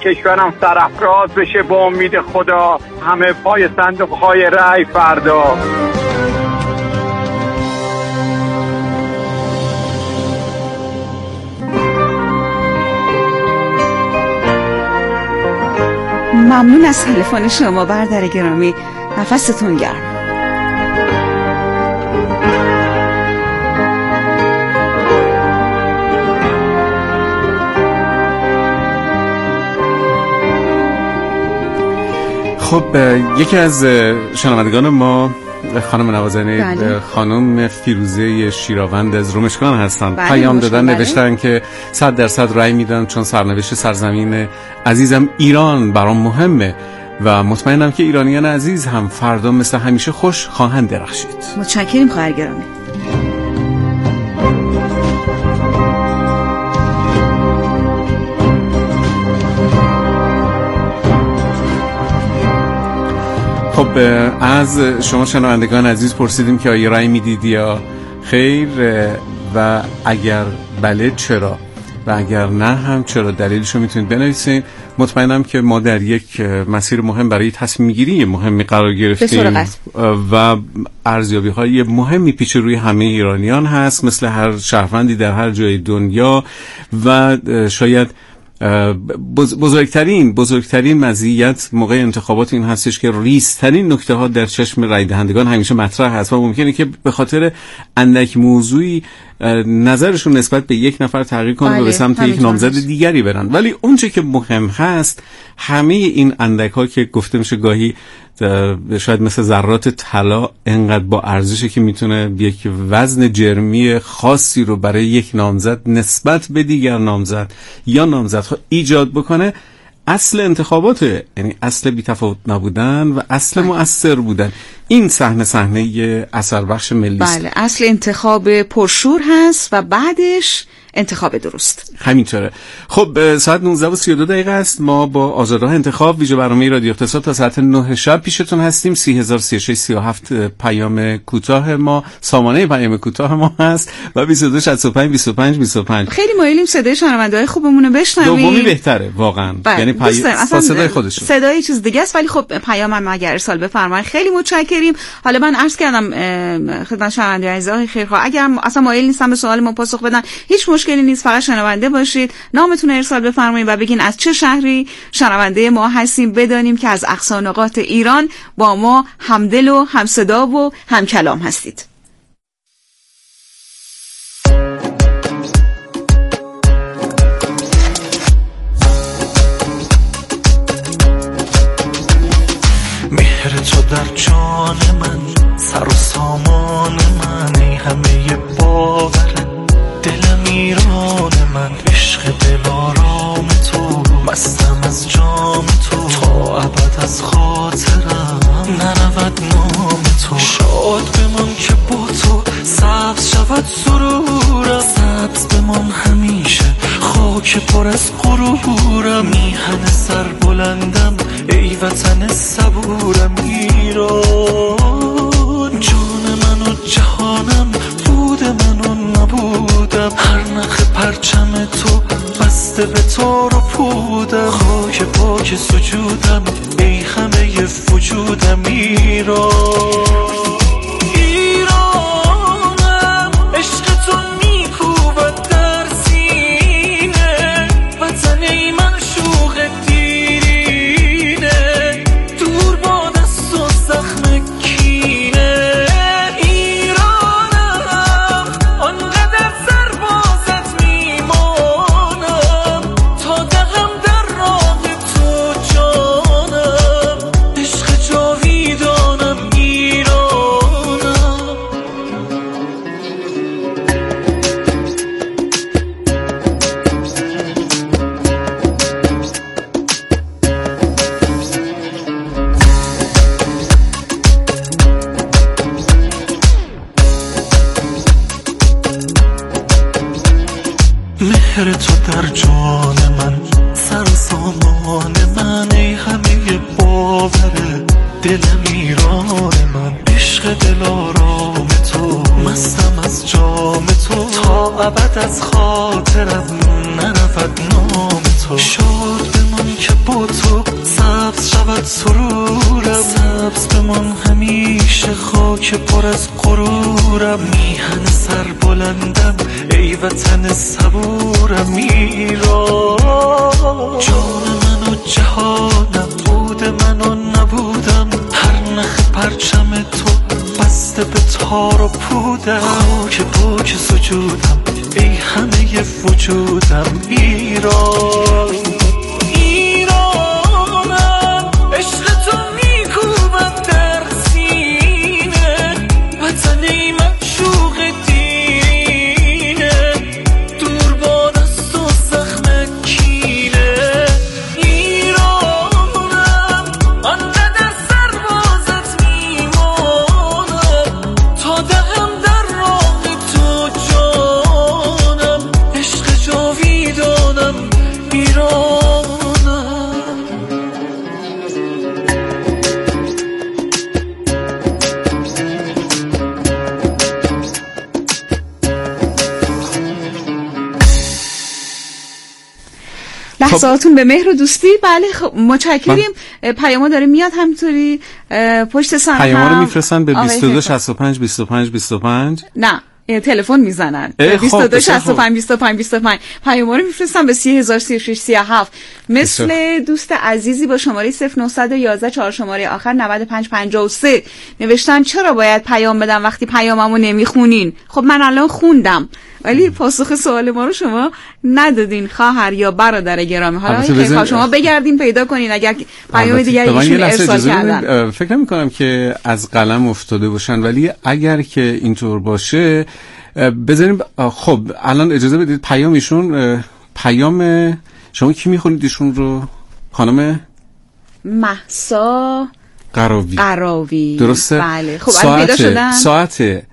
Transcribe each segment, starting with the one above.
کشورم سرافراز بشه با امید خدا، همه پای صندوق‌های رای فردا. ممنون از تلفن شما برادر گرامی، نفستون گرم. خب یکی از شنوندگان ما خانم نوازنی، خانم فیروزه شیراوند از رمشگان هستن. پیام دادن، نوشتن که 100% رأی میدن چون سرنوشت سرزمین عزیزم ایران برام مهمه و مطمئنم که ایرانیان عزیز هم فردا مثل همیشه خوش خواهند درخشید. متشکریم خواهر گرامی. خب از شما شنوندگان عزیز پرسیدیم که آیا رأی میدید یا خیر و اگر بله چرا و اگر نه هم چرا، دلیلشو میتونید بنویسید. مطمئنم که ما در یک مسیر مهم برای تصمیم گیری مهمی قرار گرفتیم و ارزیابی‌های مهمی پیش روی همه ایرانیان هست، مثل هر شهروندی در هر جای دنیا. و شاید بزرگترین مزیت موقع انتخابات این هستش که ریزترین نکته ها در چشم رای دهندگان همیشه مطرح هست و ممکنه که به خاطر اندک موضوعی نظرشون نسبت به یک نفر تغییر کنه و به سمت یک نامزد دیگری برن. ولی اونچه که مهم هست، همه این اندک ها که گفته میشه گاهی شاید مثل ذرات طلا انقدر با ارزشه که میتونه یک وزن جرمی خاصی رو برای یک نامزد نسبت به دیگر نامزد یا نامزدها ایجاد بکنه. اصل انتخاباته، یعنی اصل بی‌تفاوت نبودن و اصل مؤثر بودن. این صحنه اثر بخش ملی است. بله، اصل انتخاب پرشور هست و بعدش انتخاب درست. همینطوره. خب ساعت 19:32 است. ما با آزادراه انتخاب ویژه برنامه رادیو اقتصاد تا ساعت 9 شب پیشتون هستیم. 3003637 پیام کوتاه ما، سامانه پیام کوتاه ما هست و 22652525. خیلی مایلیم صدای شنونده‌های خوبمون رو بشنویم. دومی بهتره واقعا، یعنی صدای خودشون. صدای چیز دیگه است، ولی خب پیامم اگر ارسال بفرمایید خیلی متشکریم. حالا من عرض کردم خدمت شنونده‌های عزیز خیرخواه، اگر اصلا مایل نیستن به سوال ما پاسخ بدن هیچ مشکلی نیست، فقط شنونده باشید، نامتون ارسال بفرمایید و بگین از چه شهری شنونده ما هستیم، بدانیم که از اقصا نقاط ایران با ما همدل و همصدا و همکلام هستید. مهر تو در جان من، سر و سامان من، ای همه باور دلم ایران من، عشق دلارام تو، مستم از جام تو، تا ابد از خاطرم نرود نام تو. شاد بمان که با تو سبز شود سرورم، سبز بمان همیشه خاک پر از غرورم. میهن سر بلندم ای وطن صبورم ایران، جان من و جهانم، بود من و نبودم. هر نخ پرچم تو بسته به تار و پودم، خاک پاک سجودم ای همه وجودم ایران. ایرانم عشق تو میکوبد در سینه، وطن ای من شوق دیرینه، دور باد از و زخم کینه. ایرانم آنقدر سربازت میمانم، تا دهم در راه تو جانم، عشق جاویدانم ایرانم. مهر تو در جان من، سر و سامان من، ای همه باور دلم ایران من، عشق دلارام تو، مستم از جام تو، تا ابد از خاطرم نرود نام تو. شاد بمان که فقط سرورم، سبز بمان همیشه خاک پر از غرورم، میهن سر بلندم ای وطن صبورم، ایران جان من و جهانم، بود من و نبودم، هر نخ پرچم تو بسته به تار و پودم، خاک پاک سجودم ای همه وجودم، ایران ایرانم، عشق تو میکوبم در سینه، وطنی معشوق دینه، دور باد است و زخم کینه، ایرانم آنقدر سربازت میمانم، تا دهم در راه تو جانم، عشق جاویدانم ایرانم. لحظاتون به مهر و دوستی. بله خب متشکریم. پیاما داره میاد همینطوری پشت صحنه. پیاما رو میفرستن به 22 65 25 25. نه تلفن میزنن 22 65 25 25. پیاما رو میفرستن به 30036 37. مثل دوست عزیزی با شماره 0911 4 شماره آخر 9553 نوشتن چرا باید پیام بدم وقتی پیاممو نمیخونین؟ خب من الان خوندم ولی پاسخ سوال ما رو شما ندادین خواهر یا برادر گرامی. حالا خیلی شما بگردین پیدا کنین اگر پیام دیگه ایشون ارسال کردن. فکر نمی‌کنم که از قلم افتاده باشن، ولی اگر که اینطور باشه بذاریم. خب الان اجازه بدید پیام شما کی میخونید ایشون رو؟ خانم مهسا قراوی. درسته؟ بله. خب پیدا شدن. ساعت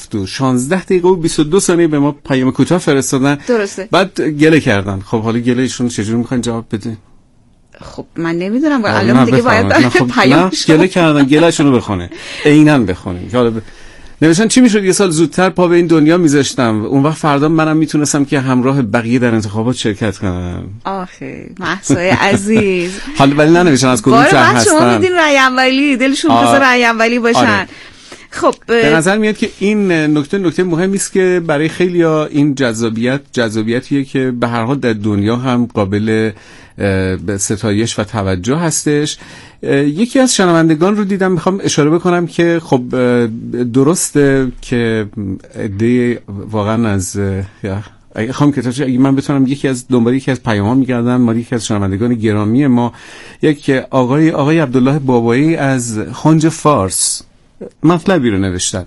7:16 به ما پیام کوتاه فرستادن. درسته. بعد گله کردن. خب حالا گله ایشون چجوری میخواین جواب بدین؟ خب من نمیدونم الان دیگه باید پیام گله کردن، گلهشون رو بخونه. عیناً بخونیم. حالا نوشتن چی میشد یه سال زودتر پا به این دنیا میذاشتم، اون وقت فردا منم میتونستم که همراه بقیه در انتخابات شرکت کنم. آخه مهسای عزیز. حالا ولی ننوشتن از کدوم شهر هستن. شما میدین رأی اولی، دلشون بذار رأی اولی باشن. آره. خب به نظر میاد که این نکته مهمی است که برای خیلیا این جذابیتیه که به هر حال در دنیا هم قابل به ستایش و توجه هستش. یکی از شنوندگان رو دیدم، میخوام اشاره بکنم که خب درسته که عده واقعا از اگه من بتونم دنبال یکی از پیام‌ها می‌گردم، ما یکی از شنوندگان گرامی ما آقای عبدالله بابایی از خنج فارس مطلبی رو نوشتن.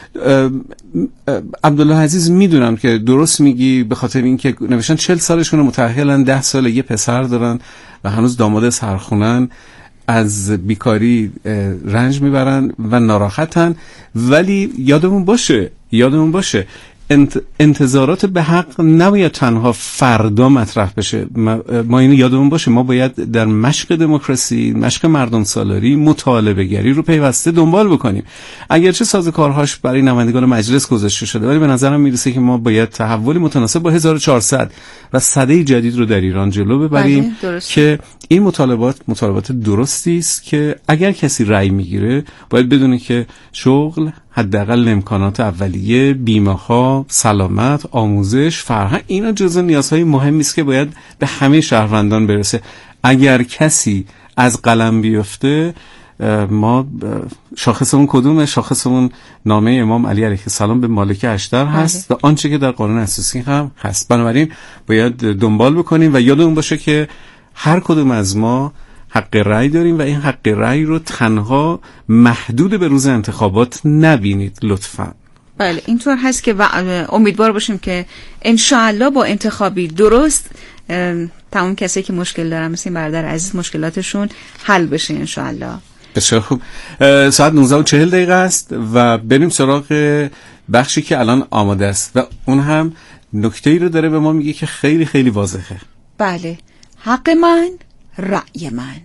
عبدالله عزیز میدونم که درست میگی، به خاطر اینکه نوشتن 40 سالشون متأهلن، 10 سال یه پسر دارن و هنوز داماد سرخونن، از بیکاری رنج میبرن و ناراحتن. ولی یادمون باشه انتظارات به حق نباید تنها فردا مطرح بشه. ما اینو یادمون باشه، ما باید در مشق دموکراسی، مشق مردم سالاری، مطالبه گری رو پیوسته دنبال بکنیم. اگرچه سازوکارهاش برای نمایندگان مجلس گذاشته شده، ولی به نظرم میرسه که ما باید تحولی متناسب با 1400 و سده جدید رو در ایران جلو ببریم که این مطالبات درستی است که اگر کسی رأی میگیره باید بدونه که شغل، حداقل امکانات اولیه، بیمه‌ها، سلامت، آموزش، فرهنگ، اینا جزو نیازهای مهمی است که باید به همه شهروندان برسه. اگر کسی از قلم بیفته، ما شاخصمون کدومه؟ شاخصمون نامه امام علی علیه السلام به مالک اشتر هست و آنچه که در قانون اساسی هم هست. بنابراین باید دنبال بکنیم و یادمون باشه که هر کدوم از ما حق رأی داریم و این حق رأی رو تنها محدود به روز انتخابات نبینید لطفاً. بله اینطور هست که امیدوار باشیم که انشاءالله با انتخابی درست تمام کسی که مشکل دارن مثل این برادر عزیز مشکلاتشون حل بشه انشاءالله. بسیار خوب. ساعت 19:40 است و بریم سراغ بخشی که الان آماده است و اون هم نکته‌ای رو داره به ما میگه که خیلی خیلی واضحه. بله، حق من رأی من.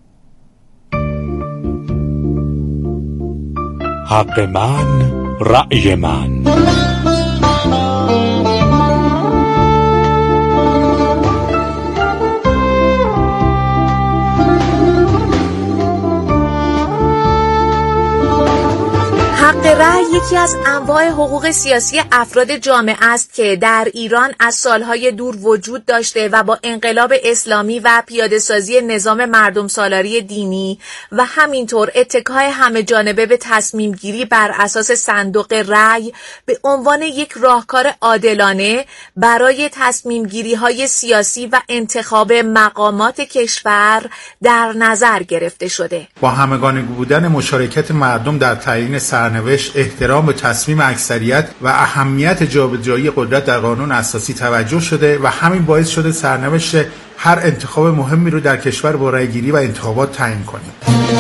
حق من رأی من. رأی یکی از انواع حقوق سیاسی افراد جامعه است که در ایران از سالهای دور وجود داشته و با انقلاب اسلامی و پیاده‌سازی نظام مردم سالاری دینی و همینطور اتکای همه جانبه به تصمیم گیری بر اساس صندوق رأی به عنوان یک راهکار عادلانه برای تصمیم گیری های سیاسی و انتخاب مقامات کشور در نظر گرفته شده. با همگانی بودن مشارکت مردم در تعیین سرنوشت، احترام به تصمیم اکثریت و اهمیت جابجایی قدرت در قانون اساسی توجه شده و همین باعث شده سرنوشت هر انتخاب مهمی رو در کشور با رأی‌گیری و انتخابات تعیین کنیم.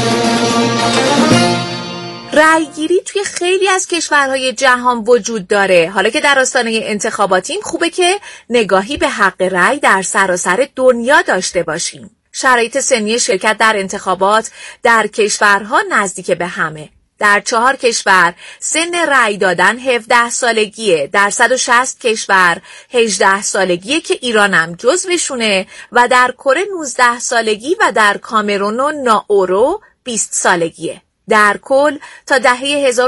رأی‌گیری توی خیلی از کشورهای جهان وجود داره. حالا که در آستانه انتخاباتیم خوبه که نگاهی به حق رأی در سراسر دنیا داشته باشیم. شرایط سنی شرکت در انتخابات در کشورها نزدیک به همه. در 4 کشور سن رأی دادن 17 سالگیه، در 160 کشور 18 سالگیه که ایرانم جزوشونه و در کره 19 سالگی و در کامرون و نائورو 20 سالگیه. در کل تا دهه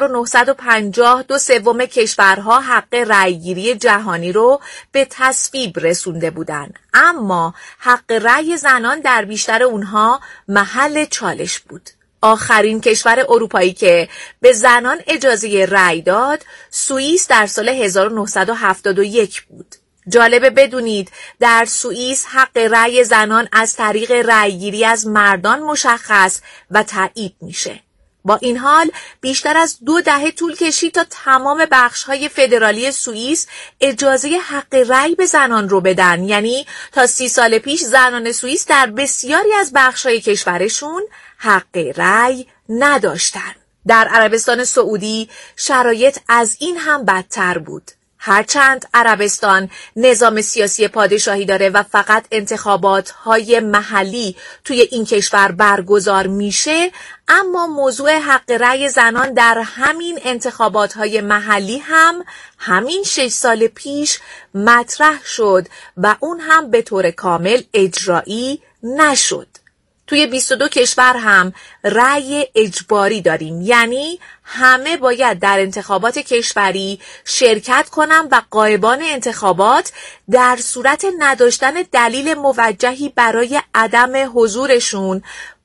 1950 2/3 کشورها حق رأیگیری جهانی رو به تصویب رسونده بودن، اما حق رأی زنان در بیشتر اونها محل چالش بود. آخرین کشور اروپایی که به زنان اجازه رأی داد سوئیس در سال 1971 بود. جالبه بدونید در سوئیس حق رأی زنان از طریق رأیگیری از مردان مشخص و تایید میشه. با این حال بیشتر از 2 دهه طول کشید تا تمام بخش‌های فدرالی سوئیس اجازه حق رأی به زنان رو بدن. یعنی تا 30 سال پیش زنان سوئیس در بسیاری از بخش‌های کشورشون حق رأی نداشتن. در عربستان سعودی شرایط از این هم بدتر بود. هرچند عربستان نظام سیاسی پادشاهی داره و فقط انتخابات‌های محلی توی این کشور برگزار میشه، اما موضوع حق رأی زنان در همین انتخابات‌های محلی هم همین 6 سال پیش مطرح شد و اون هم به طور کامل اجرایی نشد. توی 22 کشور هم رأی اجباری داریم، یعنی همه باید در انتخابات کشوری شرکت کنن و غایبان انتخابات در صورت نداشتن دلیل موجهی برای عدم حضورشون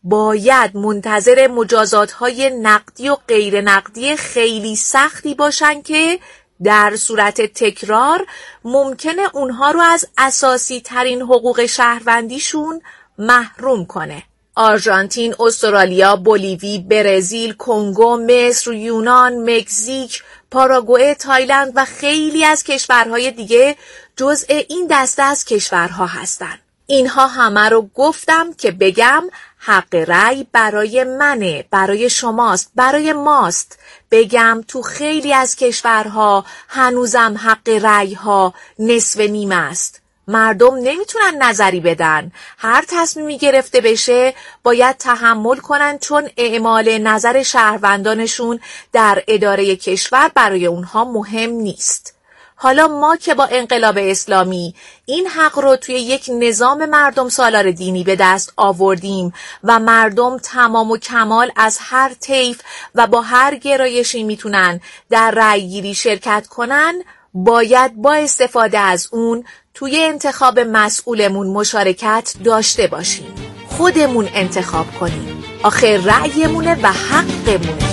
باید منتظر مجازات‌های نقدی و غیر نقدی خیلی سختی باشن که در صورت تکرار ممکنه اونها رو از اساسی ترین حقوق شهروندیشون محروم کنه. آرژانتین، استرالیا، بولیوی، برزیل، کنگو، مصر، یونان، مکزیک، پاراگوئه، تایلند و خیلی از کشورهای دیگه جزء این دسته از کشورها هستن. اینها همه رو گفتم که بگم حق رأی برای منه، برای شماست، برای ماست. بگم تو خیلی از کشورها هنوزم حق رأی ها نصف نیم است. مردم نمیتونن نظری بدن. هر تصمیمی گرفته بشه باید تحمل کنن، چون اعمال نظر شهروندانشون در اداره کشور برای اونها مهم نیست. حالا ما که با انقلاب اسلامی این حق رو توی یک نظام مردم سالار دینی به دست آوردیم و مردم تمام و کمال از هر طیف و با هر گرایشی میتونن در رأیگیری شرکت کنن، باید با استفاده از اون توی انتخاب مسئولمون مشارکت داشته باشیم. خودمون انتخاب کنیم. آخه رأیمونه و حقمونه.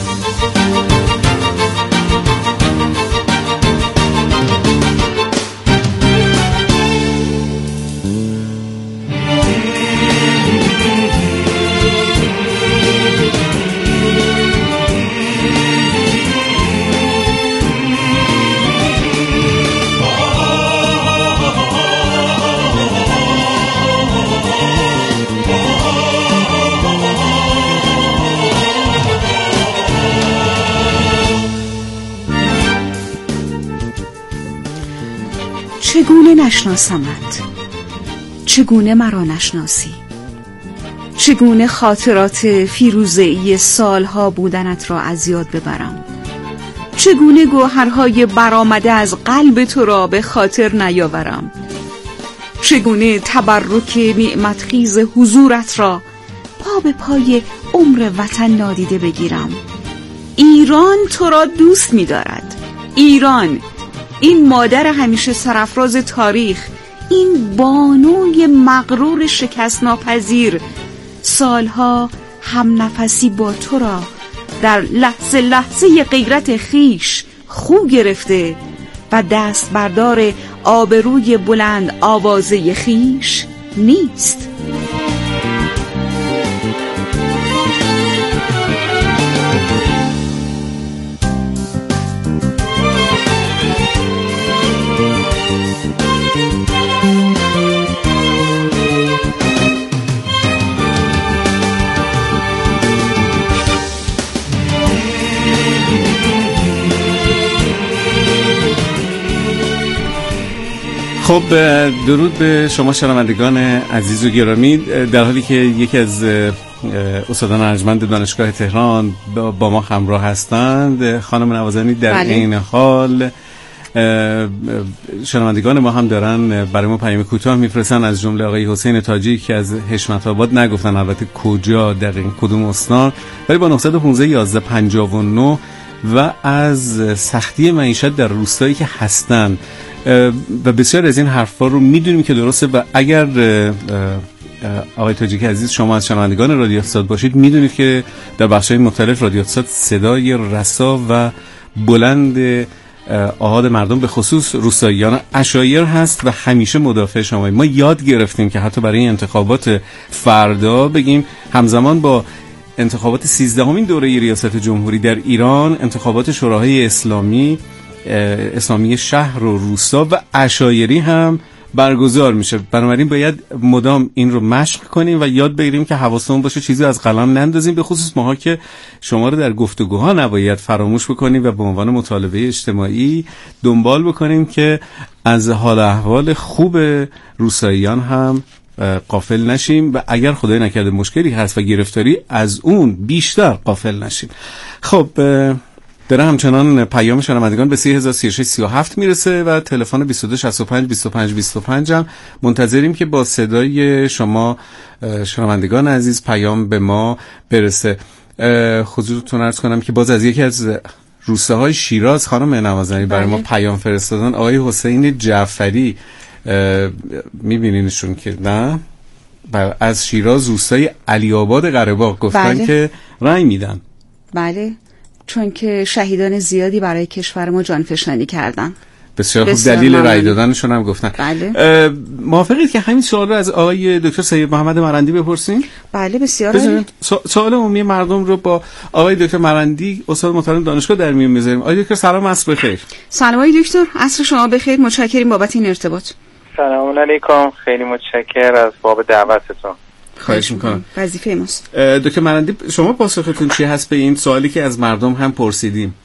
چگونه نشناسمت؟ چگونه مرا نشناسی؟ چگونه خاطرات فیروزه‌ای سالها بودنت را از یاد ببرم؟ چگونه گوهرهای برآمده از قلب تو را به خاطر نیاورم؟ چگونه تبرک نعمتخیز حضورت را پا به پای عمر وطن نادیده بگیرم؟ ایران تو را دوست می‌دارد. ایران، این مادر همیشه سرافراز تاریخ، این بانوی مغرور شکست ناپذیر، سالها هم نفسی با تو را در لحظه لحظه غیرت خیش خو گرفته و دست بردار آبروی بلند آوازه خیش نیست. خب درود به شما شنوندگان عزیز و گرامی. در حالی که یکی از استادان ارجمند دانشگاه تهران با ما همراه هستند، خانم نوازنی در این حال شنوندگان ما هم دارن برای ما پیام کوتاه میفرستن، از جمله آقای حسین تاجی که از حشمت آباد، نگفتن البته کجا دقیق کدوم استان، ولی با 915 1159 و از سختی معیشت در روستایی که هستن و بسیار از این حرفا رو میدونیم که درسته. و اگر آقای تاجیکی عزیز شما از شنوندگان رادیو اقتصاد باشید، میدونید که در بخش‌های مختلف رادیو اقتصاد صدای رسا و بلند آحاد مردم به خصوص روستاییان عشایر هست و همیشه مدافع شما. ما یاد گرفتیم که حتی برای انتخابات فردا بگیم همزمان با انتخابات 13مین دوره ریاست جمهوری در ایران، انتخابات شوراهای اسلامی شهر و روستا و عشایری هم برگزار میشه. بنابراین باید مدام این رو مشق کنیم و یاد بگیریم که حواسمون باشه چیزی از قلم نندازیم، به خصوص ماها که شما رو در گفتگوها نباید فراموش بکنیم و به عنوان مطالبه اجتماعی دنبال بکنیم که از حال احوال خوب روستاییان هم غافل نشیم و اگر خدای نکرده مشکلی هست و گرفتاری، از اون بیشتر غافل نشیم. خب داره همچنان پیام شنوندگان به 303637 میرسه و تلفن 22652525 هم منتظریم که با صدای شما شنوندگان عزیز پیام به ما برسه. حضورتون عرض کنم که باز از یکی از روستاهای شیراز خانم نوازنی برای ما پیام فرستادن. آقای حسین جعفری، میبینینشون که نه؟ از شیراز روستای علی آباد قره‌باغ گفتن که رأی میدن. بله، چون که شهیدان زیادی برای کشور ما جانفشانی کردن. بسیار خوب، دلیل رأی دادنشون هم گفتن. بله. موافقید که همین سوال رو از آقای دکتر سید محمد مرندی بپرسیم؟ بله بسیار. سوال عمومی مردم رو با آقای دکتر مرندی استاد محترم دانشگاه در میون میذاریم. آقای دکتر سلام، عصر بخیر. سلام آقای دکتر، عصر شما بخیر. متشکریم بابت این ارتباط. سلام علیکم، خیلی متشکر از باب دعوتتون. خواهش میکنم. وظیفه ماست. دکتر مرندی، شما پاسختون چی هست به این سوالی که از مردم هم پرسیدیم؟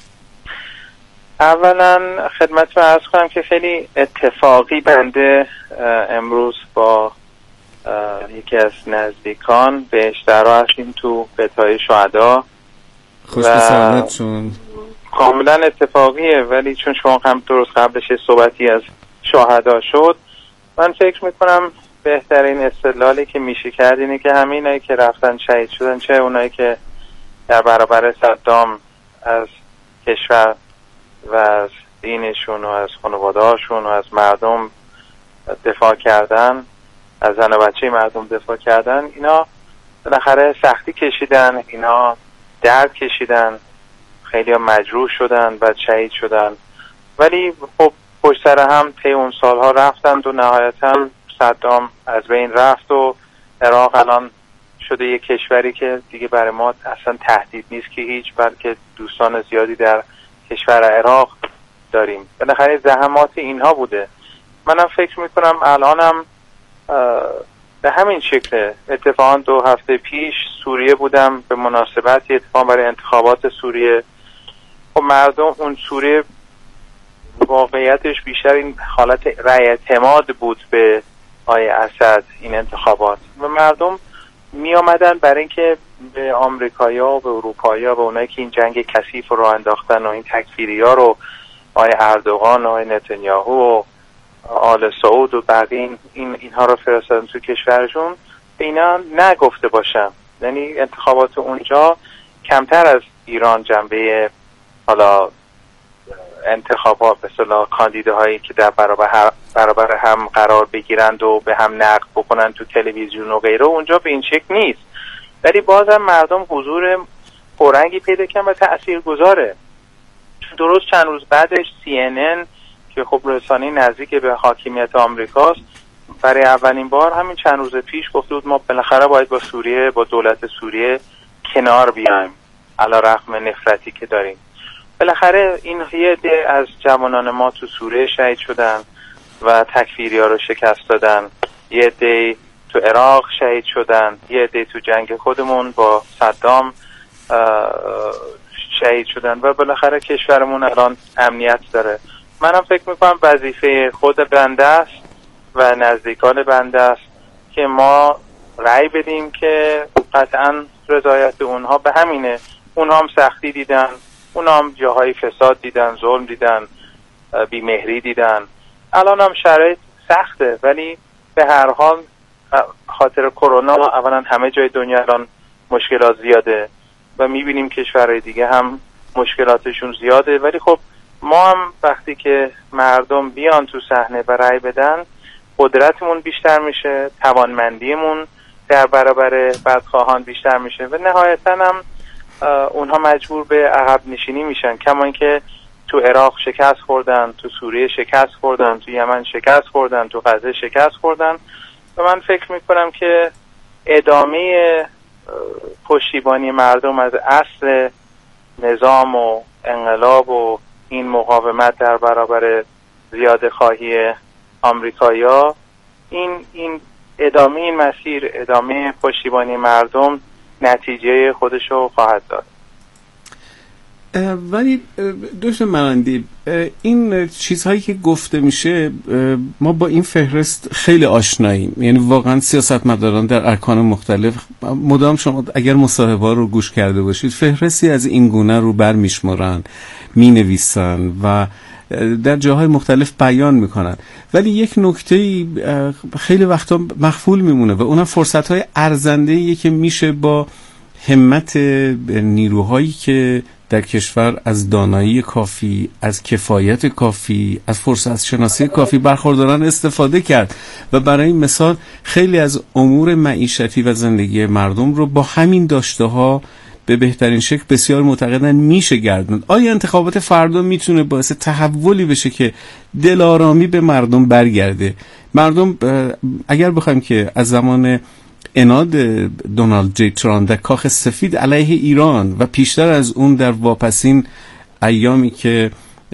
اولا خدمتتون عرض کنم که خیلی اتفاقی بنده امروز با یکی از نزدیکان به اشتراک هستیم تو بتای شهدا. خوش به سعادتتون. کاملا اتفاقیه، ولی چون شما هم درست قبلش صحبتی از شهدا شد، من فکر میکنم بهترین استدلالی که میشه کرد اینه که همینایی که رفتن شهید شدن، چه اونایی که در برابر صدام از کشور و از دینشون و از خانواده‌هاشون و از مردم دفاع کردن، از زن و بچه مردم دفاع کردن، اینا بالاخره سختی کشیدن، اینا درد کشیدن، خیلی ها مجروح شدن، بعد شهید شدن، ولی خب پشت سر هم طی اون سالها رفتند و نهایتاً صدام از بین رفت و عراق الان شده یک کشوری که دیگه برای ما اصلا تهدید نیست که هیچ، بلکه دوستان زیادی در کشور عراق داریم. بالاخره زحمات اینها بوده. منم فکر میکنم الانم به همین شکل. اتفاقا 2 هفته پیش سوریه بودم به مناسبت اتفاق برای انتخابات سوریه. خب مردم اون سوریه واقعیتش بیشتر این حالت رأی اعتماد بود به آقای اسد این انتخابات و مردم می آمدن برای اینکه به آمریکایی‌ها و به اروپایی‌ها و اونایی که این جنگ کثیف رو انداختن و این تکفیری‌ها رو آقای اردوغان و آقای نتانیاهو و آل سعود و بقیه اینها رو فرستادن تو کشورشون، به اینا نگفته باشن. یعنی انتخابات اونجا کمتر از ایران جنبه حالا انتخابات به اصطلاح کاندیداهایی که در برابر هم قرار بگیرند و به هم نقد بکنن تو تلویزیون و غیره اونجا به این شکل نیست، ولی بازم مردم حضور پررنگی پیدا کردن و تاثیرگذاره. درست چند روز بعدش CNN که خب رسانه نزدیک به حاکمیت آمریکاست برای اولین بار همین چند روز پیش گفته بود ما بالاخره باید با سوریه، با دولت سوریه کنار بیایم علی رغم نفرتی که داریم. بالاخره این یه عده از جوانان ما تو سوریه شهید شدن و تکفیری‌ها رو شکست دادن، یه عده تو عراق شهید شدن، یه عده تو جنگ خودمون با صدام شهید شدن و بالاخره کشورمون الان امنیت داره. منم فکر میکنم وظیفه خود بنده است و نزدیکان بنده است که ما رأی بدیم که قطعا رضایت اونها به همینه. اونها هم سختی دیدن، اونها هم جاهای فساد دیدن، ظلم دیدن، بیمهری دیدن. الان هم شرایط سخته، ولی به هر حال خاطر کرونا اولا همه جای دنیا الان مشکلات زیاده و میبینیم کشورهای دیگه هم مشکلاتشون زیاده، ولی خب ما هم وقتی که مردم بیان تو صحنه و رأی بدن قدرتمون بیشتر میشه، توانمندیمون در برابر بدخواهان بیشتر میشه و نهایتا هم اونها مجبور به عقب نشینی میشن. کما اینکه تو عراق شکست خوردن، تو سوریه شکست خوردن، تو یمن شکست خوردن، تو غزه شکست خوردن و من فکر میکنم که ادامه پشتیبانی مردم از اصل نظام و انقلاب و این مقاومت در برابر زیاده خواهی آمریکایی‌ها، این ادامه این مسیر، ادامه پشتیبانی مردم نتیجه خودشو خواهد داد. ولی دوست مراندی، این چیزهایی که گفته میشه ما با این فهرست خیلی آشناییم، یعنی واقعا سیاستمداران در ارکان مختلف مدام شما اگر مصاحبه‌ها رو گوش کرده باشید فهرستی از این گونه رو برمیشمارن، مینویسن و در جاهای مختلف بیان میکنن، ولی یک نکته خیلی وقتا مخفول میمونه و اونم فرصت‌های ارزنده‌ایه که میشه با همت نیروهایی که در کشور از دانایی کافی، از کفایت کافی، از فرصت شناسی کافی برخورداران استفاده کرد و برای مثال خیلی از امور معیشتی و زندگی مردم رو با همین داشته ها به بهترین شکل بسیار معتقدن میشه گردوند. آیا انتخابات فردا میتونه باعث تحولی بشه که دلآرامی به مردم برگرده؟ مردم اگر بخوایم که از زمان اناد دونالد جی ترامپ در کاخ سفید علیه ایران و پیشتر از اون در واپسین ایامی که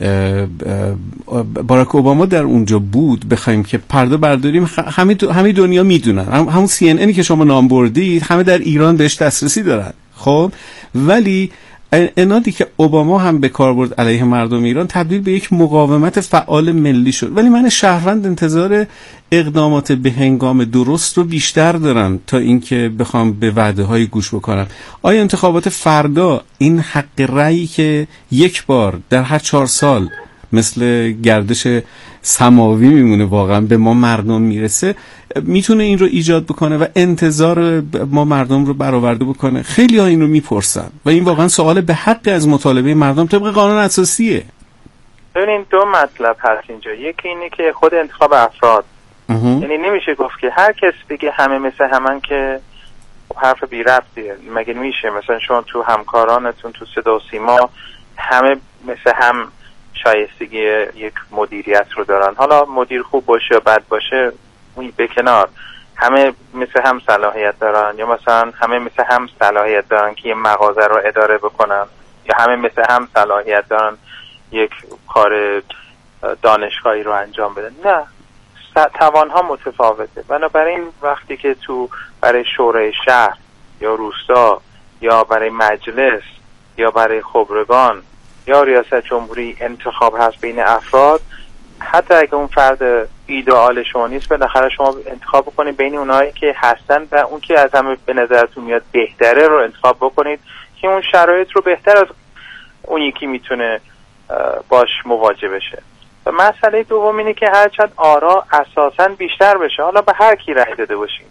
باراک اوباما در اونجا بود بخوایم که پرده برداریم، همه دنیا میدونن، همون CNN که شما نام بردید همه در ایران بهش دسترسی دارن. خب ولی انادی که اوباما هم به کار برد علیه مردم ایران تبدیل به یک مقاومت فعال ملی شد. ولی من شهروند انتظار اقدامات به هنگام درست رو بیشتر دارم تا اینکه بخوام به وعده های گوش بکنم. آیا انتخابات فردا این حق رأیی که یک بار در هر 4 سال مثل گردش سماوی میمونه واقعا به ما مردم میرسه میتونه این رو ایجاد بکنه و انتظار ما مردم رو برآورده بکنه؟ خیلی ها این رو میپرسن و این واقعا سوال به حق از مطالبه مردم طبق قانون اساسیه. ببینید 2 مطلب هست اینجا. یکی اینه که خود انتخاب افراد، یعنی نمیشه گفت که هر کس بگه همه مثل همن که حرف بی ربطیه. مگه میشه مثلا شما تو همکارانتون تو صدا و سیما همه مثل هم شایستگی یک مدیریت رو دارن؟ حالا مدیر خوب باشه یا بد باشه به کنار، همه مثل هم صلاحیت دارن یا مثلا همه مثل هم صلاحیت دارن که یه مغازه رو اداره بکنن یا همه مثل هم صلاحیت دارن یک کار دانشگاهی رو انجام بدن؟ نه، توانها متفاوته. بنابراین وقتی که تو برای شورای شهر یا روستا یا برای مجلس یا برای خبرگان یا ریاست جمهوری انتخاب هست بین افراد، حتی اگه اون فرد ایدئال شما نیست بالاخره شما انتخاب بکنید بین اونایی که هستن و اون که از همه به نظرتون میاد بهتره رو انتخاب بکنید که اون شرایط رو بهتر از اون یکی میتونه باش مواجه بشه. و مسئله دوم اینه که هرچند آرا اساساً بیشتر بشه، حالا به هر کی رأی داده باشین،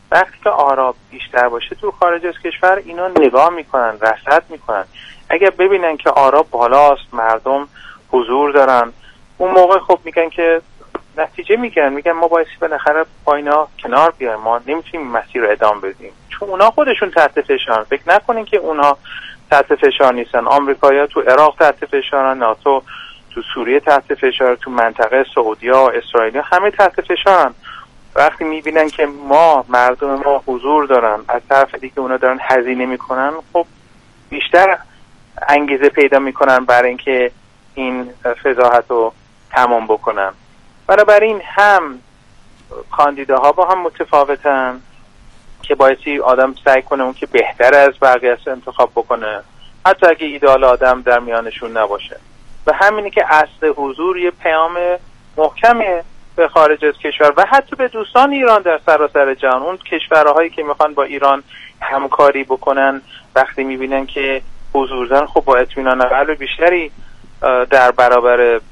وقتی که آرا بیشتر باشه تو خارج از کشور اینا نگاه میکنن، رصد میکنن. اگر ببینن که آرا بالاست، مردم حضور دارن، اون موقع خب میگن که نتیجه میگن ما بایستی بالاخره با اینا کنار بیایم، ما نمیتونیم مسیر رو ادامه بدیم، چون اونا خودشون تحت فشارن. فکر نکنین که اونا تحت فشار نیستن. آمریکایی‌ها تو عراق تحت فشارن، ناتو تو سوریه تحت فشار، تو منطقه سعودیا و اسرائیل همه تحت فشارن. وقتی میبینن که مردم ما حضور دارن، از طرف دیگه اونا دارن هزینه میکنن، خب بیشتر انگیزه پیدا میکنن برای اینکه این فضاحت رو تمام بکنن. بنابراین هم کاندیداها با هم متفاوتن که بایستی آدم سعی کنه اون که بهتر از بقیه انتخاب بکنه، حتی اگه ایدئال آدم در میانشون نباشه. و همینی که اصل حضور یه پیام محکمه به خارج از کشور و حتی به دوستان ایران در سراسر جهان. اون کشورهایی که میخوان با ایران همکاری بکنن وقتی میبینن که حضور دارن، خب با اطمینان قلب بیشتری در برابر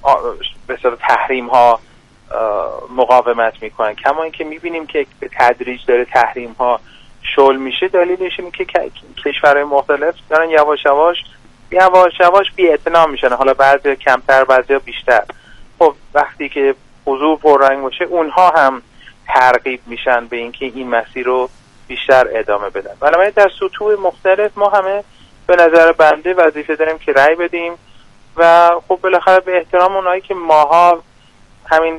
بسیار تحریم ها مقاومت میکنن. کما اینکه میبینیم که به تدریج داره تحریم ها شل میشه، دلیلش اینه که کشورهای مختلف دارن یواش یواش بی‌اعتنا میشن، حالا بعضی کمتر بعضی بیشتر. خب وقتی که حضور پررنگ باشه اونها هم ترغیب میشن به اینکه این مسیر رو بیشتر ادامه بدن. بنابراین در سطوح مختلف ما همه به نظر بنده وظیفه داریم که رأی بدیم و خب بالاخره به احترام اونایی که ماها همین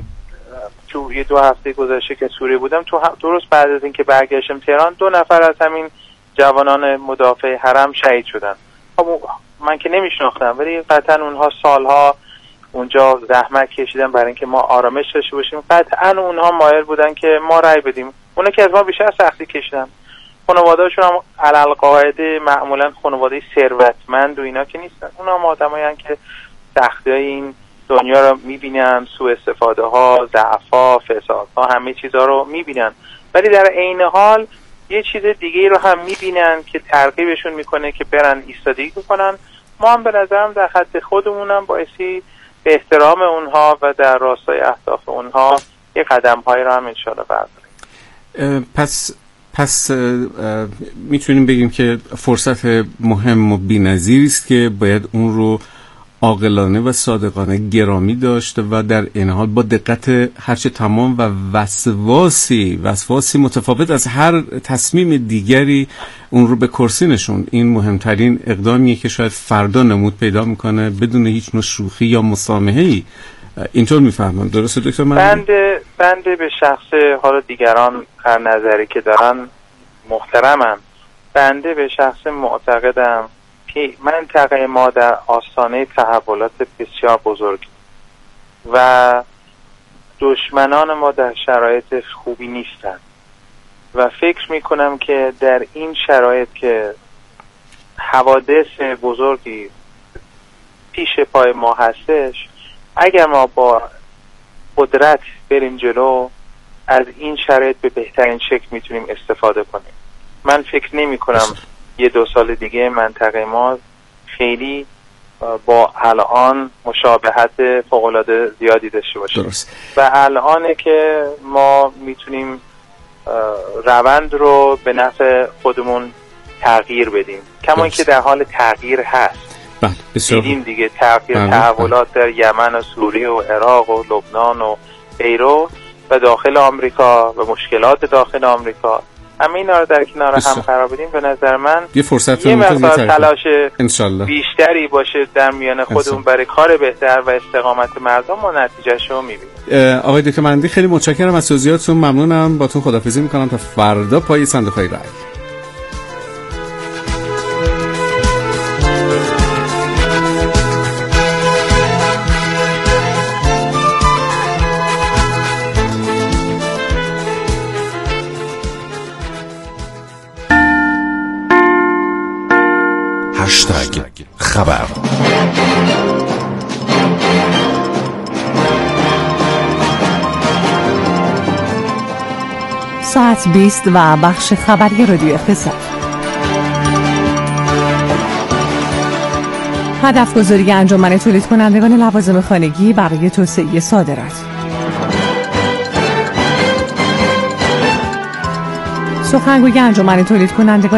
تو یه 2 هفته گذشته که سوریه بودم، تو درست بعد از اینکه برگشتم تهران 2 نفر از همین جوانان مدافع حرم شهید شدن. خب من که نمیشناختم، ولی قطعا اونها سالها اونجا زحمت کشیدن برای اینکه ما آرامش داشته باشیم. قطعا اونها مایل بودن که ما رأی بدیم. اونا که از ما بیشتر سختی کشیدن. خانواده‌هاشون هم علل قاعده معمولا خانواده ثروتمند و اینا که نیستن. اونا هم آدمایین که سختی‌های این دنیا رو میبینن، سوء استفاده ها، ضعف‌ها، فسادها، همه چیزا رو میبینن، ولی در عین حال یه چیز دیگه رو هم میبینن که ترغیبشون میکنه که برن ایستادگی کنن. ما هم به نظرم در حد خودمونم بایستی به احترام اونها و در راستای اهداف اونها یه قدم‌هایی رو هم انشاءالله برداریم. پس میتونیم بگیم که فرصت مهم و بی‌نظیری است که باید اون رو عاقلانه و صادقانه گرامی داشت و در این حال با دقت هرچه تمام و وسواسی متفاوت از هر تصمیم دیگری اون رو به کرسی نشون. این مهمترین اقدامیه که شاید فردا نمود پیدا میکنه بدون هیچ نوع شوخی یا مسامحه‌ای. اینطور میفهمم، درسته دکتر؟ بنده به شخص حالا دیگران هر نظری که دارن محترمم. بنده به شخص معتقدم که منطقه ما در آستانه تحولات بسیار بزرگ و دشمنان ما در شرایط خوبی نیستن و فکر میکنم که در این شرایط که حوادث بزرگی پیش پای ما هستش، اگر ما با قدرت بریم جلو از این شرایط به بهترین شکل میتونیم استفاده کنیم. من فکر نمی کنم 1-2 سال دیگه منطقه ما خیلی با الان مشابهت فوق‌العاده زیادی داشته باشه. درست. و الانه که ما میتونیم روند رو به نفع خودمون تغییر بدیم، کما اینکه در حال تغییر هست. دیدیم دیگه تحولات در یمن و سوریه و عراق و لبنان و بیروت و داخل آمریکا و مشکلات داخل آمریکا، همه اینا رو در کنار هم قرار بدیم. به نظر من یه مقدار تلاش بیشتری باشه در میان خودمون برای کار بهتر و استقامت مردم و نتیجهش رو میبینیم. آقای دکتر مندی خیلی متشکرم از توضیحاتتون، ممنونم، باتون خداحافظی میکنم تا فردا پای صندوق‌های رای. خبر. ساعت 20 و بخش خبری رادیو اقتصاد. هدف گذاری انجمن تولید کنندگان لوازم خانگی برای توسعه صادرات. سخنگوی انجمن تولید کنندگان